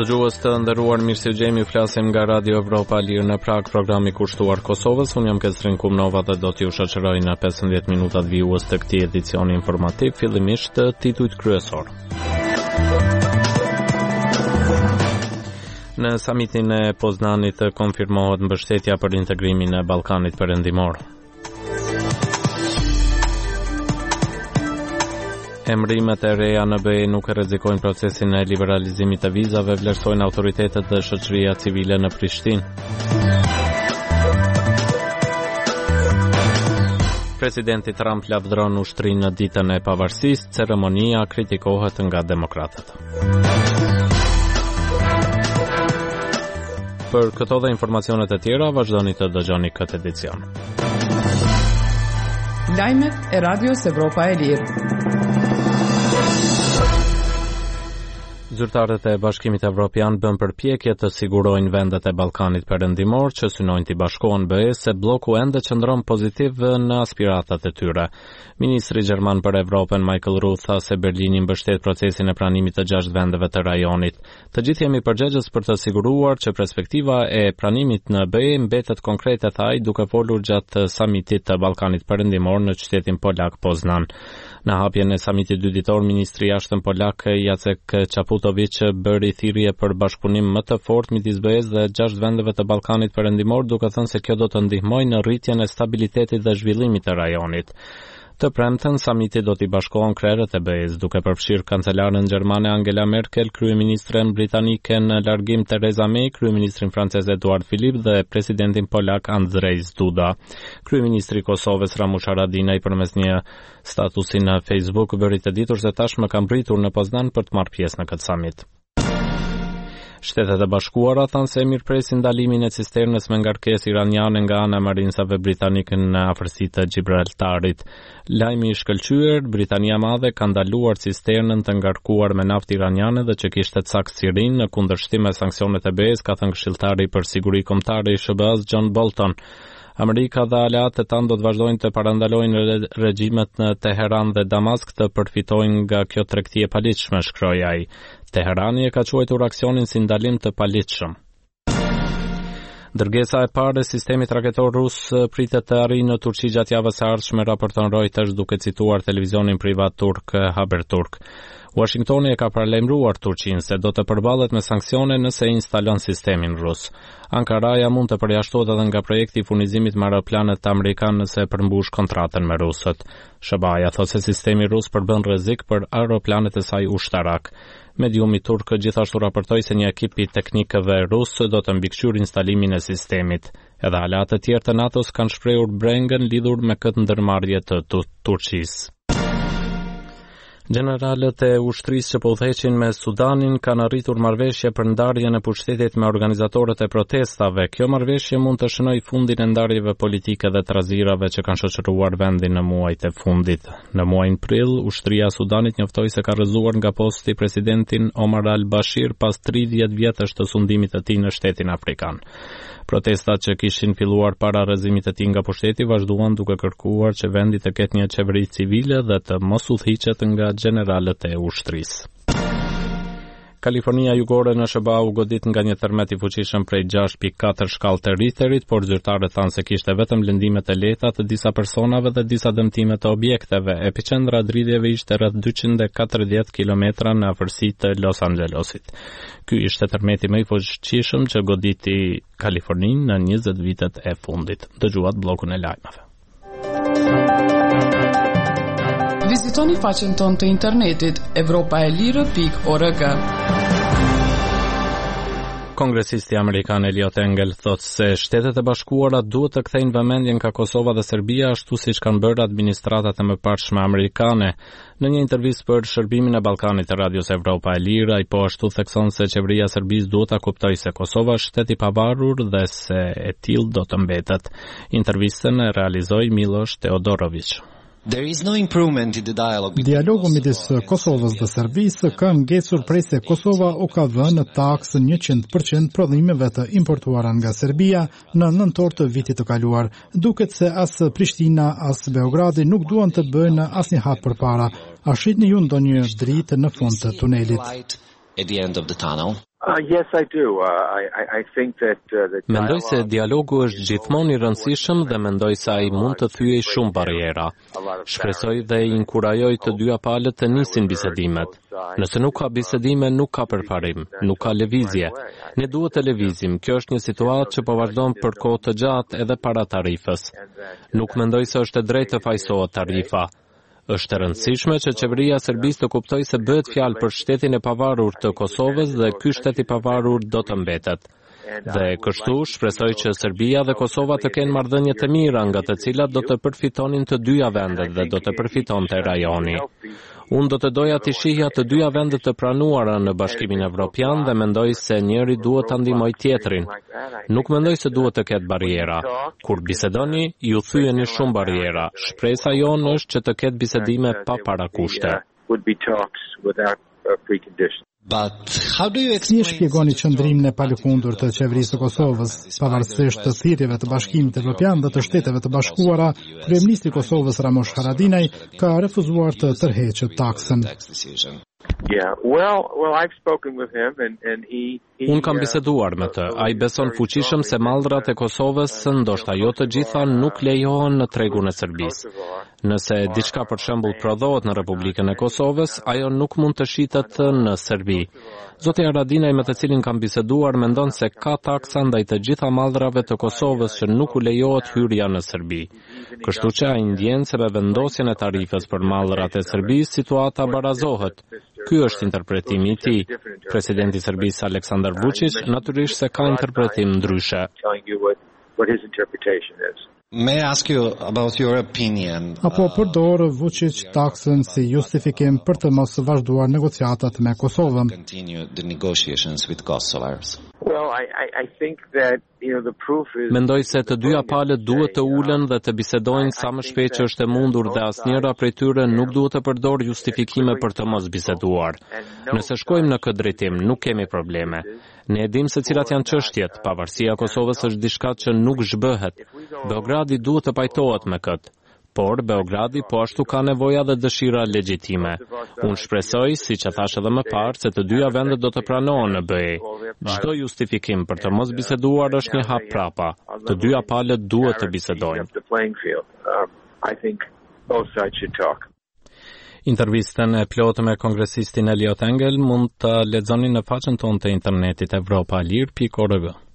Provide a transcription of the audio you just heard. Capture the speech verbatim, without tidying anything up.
Dëgjues të nderuar, mirësegjemi, flasim nga Radio Evropa Lirë në Prag, programi kushtuar Kosovës. Unë jam Ketrin Kumnova dhe do t'ju shoqëroj në pesëmbëdhjetë minutat vijues të këtij edicioni informativ, fillimisht titujt kryesor. Në samitin e Poznanit konfirmohet mbështetja për integrimin e Ballkanit Perëndimor. Emrimet e reja në B E nuk e rrezikojnë procesin e liberalizimit të vizave, vlerësojnë autoritetet dhe shoqëria civile në Prishtinë. Presidenti Trump lavdëron ushtrinë në ditën e pavarësisë, ceremonia kritikohet nga demokratët. Për këto dhe informacionet e tjera, vazhdoni të dëgjoni këtë edicion. Lajmet e Radios Evropa e Lirë. Zyrtarët e Bashkimit Evropian bën përpjekje të sigurojnë vendet e Ballkanit Perëndimor që synojnë të bashkohen B E se bloku ende qëndron pozitiv në aspiratat e tyre. Ministri gjerman për Evropën Michael Roth tha se Berlini mbështet procesin e pranimit të gjashtë vendeve të rajonit. Të gjithë jemi përgjegjës për të siguruar që perspektiva e pranimit në B E mbetet konkrete, tha ai, duke folur gjatë samitit të Ballkanit Perëndimor në qytetin polak Poznan. Në hapjen e samitit dy ditor, ministri i jashtëm polak Jacek Çaputović bëri thirrje për bashkëpunim më të fortë midis B E-s dhe gjashtë vendeve të Ballkanit Perëndimor, duke thënë se kjo do të ndihmojë në rritjen e stabilitetit dhe zhvillimit të rajonit. Të premten, samiti do t'i bashkohen krerët e B E-s, duke përfshirë kancelaren gjermane Angela Merkel, kryeministren britanike në largim Theresa May, kryeministrin francez Eduard Philippe dhe presidentin polak Andrzej Duda. Kryeministri i Kosovës Ramush Haradinaj përmes një statusi në Facebook bëri të ditur se tashmë ka mbritur në Poznan për të marrë pjesë në këtë samit. Shtetet e Bashkuara thanë se mirëpresin ndalimin e cisternës me ngarkesë iraniane nga ana e marinsave britanike në afërsitë të Gibraltarit. Lajmi i shkëlqyer, Britania e Madhe ka ndaluar cisternën të ngarkuar me naftë iraniane dhe që kishte cak sirin në kundërshtim me sanksionet e B E-s, ka thënë këshilltari për siguri kombëtare i S B A-s John Bolton. Amerika dhe aleatë e tanë do të vazhdojnë të parandalojnë regjimet në Teheran dhe Damask të përfitojnë nga kjo tregti e paligjshme, shkroi ai. Teherani e ka quajtur aksionin si ndalim të paligjshëm. Dërgesa e parë e sistemit raketor rus pritet të arrijë në Turqi gjatë javës së ardhshme, raporton Reuters duke cituar televizionin privat turk Haberturk. Washingtoni e ka paralajmëruar Turqinë se do të përballet me sanksione nëse instalon sistemin rus. Ankaraja mund të përjashtohet edhe nga projekti i furnizimit me aeroplanet amerikan nëse përmbush kontratën me rusët. S B A-ja thotë se sistemi rus përbën rrezik për aeroplanet e saj ushtarak. Mediumi turk gjithashtu raportoi se një ekip i teknikëve rus do të mbikëqyrë instalimin e sistemit. Edhe aleatë të tjerë të NATO-s kanë shprehur brengën lidhur me këtë ndërmarrje të Turqisë. Generalët e ushtrisë që po udhëheqin me Sudanin kanë arritur marrëveshje për ndarjen e pushtetit me organizatorët e protestave. Kjo marrëveshje mund të shënojë fundin e ndarjeve politike dhe trazirave që kanë shoqëruar vendin në muajt e fundit. Në muajin prill, ushtria e Sudanit njoftoi se ka rrëzuar nga posti presidentin Omar al-Bashir pas tridhjetë vjetësh të sundimit të tij në shtetin afrikan. Protestat që kishin filluar para rrëzimit të tij nga pushteti vazhduan duke kërkuar që vendi të ketë një qeveri civile dhe të mos udhëhiqet nga generalët e ushtrisë. Kalifornia Jugore në S B A u godit nga një tërmet i fuqishëm prej gjashtë pikë katër shkallë të Richterit, por zyrtarët thanë se kishte vetëm lëndime të lehta të disa personave dhe disa dëmtime të objekteve. Epicendra e dridhjeve ishte rreth dyqind e katërdhjetë kilometra në afërsi të Los Angelesit. Ky ishte tërmeti më i fuqishëm që goditi Kaliforninë në njëzet vitet e fundit. Dëgjuat bllokun e lajmeve. Vizitoni faqen tonë të internetit evropa e lirë pikë org. Kongresisti amerikan Eliot Engel thotë se Shtetet e Bashkuara duhet të kthejnë vëmendjen ka Kosova dhe Serbia ashtu siç kanë bërë administratat e mëparshme amerikane. Në një intervistë për shërbimin e Ballkanit të Radios Evropa e Lirë, ai po ashtu thekson se qeveria e Serbisë duhet ta kuptojë se Kosova është shtet i pavarur dhe se e tillë do të mbetet. Intervistën e realizoi Miloš Teodorović. Dialogu midis Kosovës dhe Serbisë ka ngecur prej se Kosova u ka vënë në taksë njëqind përqind prodhimeve të importuara nga Serbia në nëntor të vitit të kaluar. Duket se as Prishtina as Beogradi nuk duan të bëjnë asnjë hap përpara. A shihni ju ndonjë dritë në fund të tunelit? Uh, yes, I do. Uh, I, I think that, uh, that Mendoj se dialogu është gjithmonë i rëndësishëm dhe mendoj se ai mund të thyej shumë barriera. Shpresoj dhe i inkurajoj të dyja palët të nisin bisedimet. Nëse nuk ka bisedime, nuk ka përparim, nuk ka lëvizje. Ne duhet të lëvizim. Kjo është një situatë që po vazhdon për kohë të gjatë edhe para tarifës. Nuk mendoj se është e drejtë të fajsohet tarifa. Është e rëndësishme që qeveria e Serbisë të kuptojë se bëhet fjalë për shtetin e pavarur të Kosovës dhe ky shtet i pavarur do të mbetet. Dhe kështu shpresoj që Serbia dhe Kosova të kenë marrëdhënie të mira nga të cilat do të përfitonin të dyja vendet dhe do të përfitonte rajoni. Unë do të doja të shihja të dyja vendet të pranuara në Bashkimin Evropian dhe mendoj se njëri duhet ta ndihmojë tjetrin. Nuk mendoj se duhet të ketë barriera. Kur bisedoni, ju thyeni shumë barriera. Shpresa jonë është që të ketë bisedime pa parakushte. But how do you Si explain shpjegoni qëndrimin e palëkundur të qeverisë së Kosovës, pavarësisht të thirrjeve të Bashkimit Evropian dhe të Shteteve të Bashkuara, kryeministri i Kosovës Ramush Haradinaj ka refuzuar të tërheqë taksën. Yeah, well, well, I've spoken with him, and and he. he Unë kam uh, biseduar me të. Ai beson fuqishëm se mallrat e Kosovës, ndoshta jo të gjitha, nuk lejohen në tregun e Serbisë. Nëse diçka për shembull prodhohet në Republikën e Kosovës, ajo nuk mund të shitet në Serbi. Zoti Haradinaj, me të cilin kam biseduar, mendon se ka taksa ndaj të gjitha mallrave të Kosovës që nuk u lejohet hyrja në Serbi. Kështu që ai ndjen se me vendosjen e tarifës për mallrat e Serbisë, situata barazohet. Ky është interpretimi i tij. Presidenti i Serbisë Aleksandar Vučić natyrisht se ka interpretim ndryshe. telling you what what his interpretation is. May I ask you about your opinion? Apo përdor Vučić taksën si justifikim për të mos vazhduar negociatat me Kosovën. Continue the negotiations with Kosovars. Well, I, I I think that you know the proof is. Mendoj se të dyja palët duhet të ulen dhe të bisedojnë sa më shpejt që është e mundur dhe asnjëra prej tyre nuk duhet të përdor justifikime për të mos biseduar. Nëse shkojmë në këtë drejtim, nuk kemi probleme. Ne e dim se cilat janë çështjet. Pavarësia e Kosovës është diçka që nuk zhbëhet. Beogradi duhet të pajtohet me këtë. Por Beogradi po ashtu ka nevoja dhe dëshira legjitime. Unë shpresoj, siç e thash edhe më parë, se të dyja vendet do të pranohen në B E. Çdo justifikim për të mos biseduar është një hap prapa. Të dyja palët duhet të bisedojnë. The playing field. Um, I think both sides should talk. Intervistën e plotë me kongresistin Eliot Engel mund të lexoni në faqen tonë të internetit evropalir pikë org.